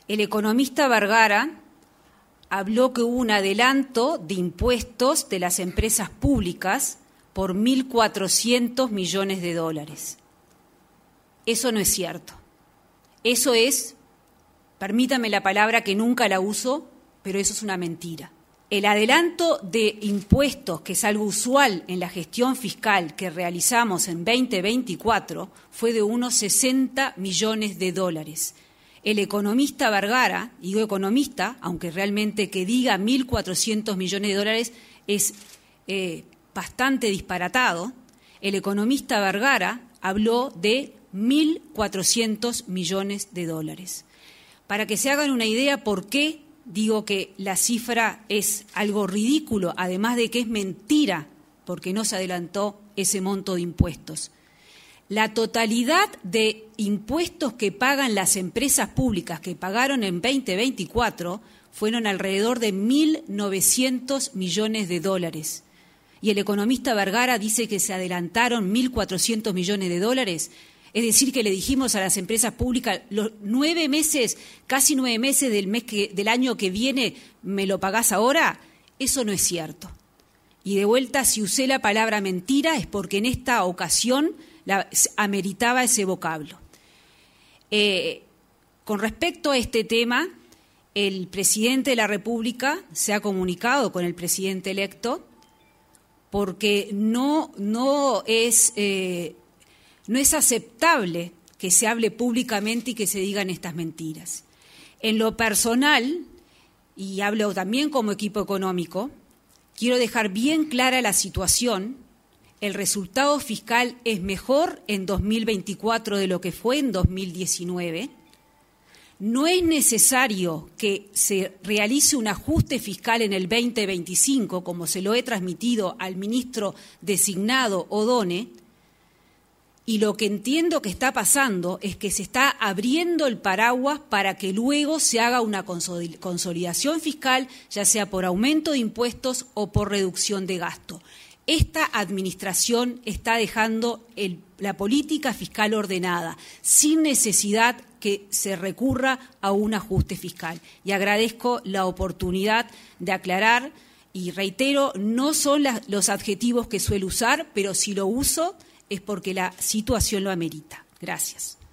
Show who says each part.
Speaker 1: El economista Vergara habló que hubo un adelanto de impuestos de las empresas públicas por 1.400 millones de dólares. Eso no es cierto. Eso es, permítame la palabra que nunca la uso, pero eso es una mentira. El adelanto de impuestos, que es algo usual en la gestión fiscal que realizamos en 2024, fue de unos 60 millones de dólares. El economista Vergara, digo economista, aunque realmente que diga 1.400 millones de dólares es bastante disparatado, el economista Vergara habló de 1.400 millones de dólares. Para que se hagan una idea por qué digo que la cifra es algo ridículo, además de que es mentira, porque no se adelantó ese monto de impuestos. La totalidad de impuestos que pagan las empresas públicas que pagaron en 2024 fueron alrededor de 1.900 millones de dólares. Y el economista Vergara dice que se adelantaron 1.400 millones de dólares. Es decir, que le dijimos a las empresas públicas, los 9 meses, casi 9 meses del año que viene, ¿me lo pagás ahora? Eso no es cierto. Y de vuelta, si usé la palabra mentira, es porque en esta ocasión ameritaba ese vocablo. Con respecto a este tema, el presidente de la República se ha comunicado con el presidente electo porque no es aceptable que se hable públicamente y que se digan estas mentiras. En lo personal, y hablo también como equipo económico, quiero dejar bien clara la situación. El resultado fiscal es mejor en 2024 de lo que fue en 2019. No es necesario que se realice un ajuste fiscal en el 2025, como se lo he transmitido al ministro designado O'Donnell. Y lo que entiendo que está pasando es que se está abriendo el paraguas para que luego se haga una consolidación fiscal, ya sea por aumento de impuestos o por reducción de gasto. Esta administración está dejando la política fiscal ordenada, sin necesidad que se recurra a un ajuste fiscal. Y agradezco la oportunidad de aclarar y reitero, no son los adjetivos que suelo usar, pero si lo uso es porque la situación lo amerita. Gracias.